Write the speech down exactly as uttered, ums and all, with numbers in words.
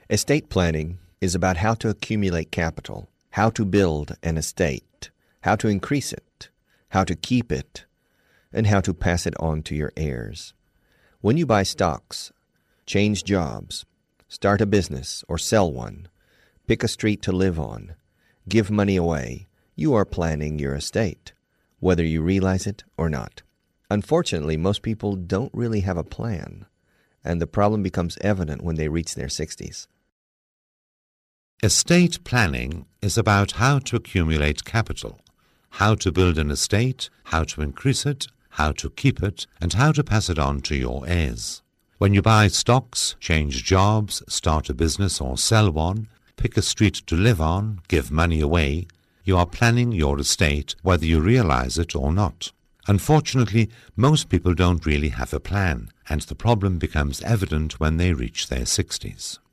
Estate planning is about how to accumulate capital, how to build an estate, how to increase it, how to keep it, and how to pass it on to your heirs. When you buy stocks, change jobs, start a business or sell one, pick a street to live on, give money away, you are planning your estate, whether you realize it or not. Unfortunately, most people don't really have a plan, and the problem becomes evident when they reach their sixties. Estate planning is about how to accumulate capital, how to build an estate, how to increase it, how to keep it, and how to pass it on to your heirs. When you buy stocks, change jobs, start a business or sell one, pick a street to live on, give money away, you are planning your estate whether you realize it or not. Unfortunately, most people don't really have a plan, and the problem becomes evident when they reach their sixties.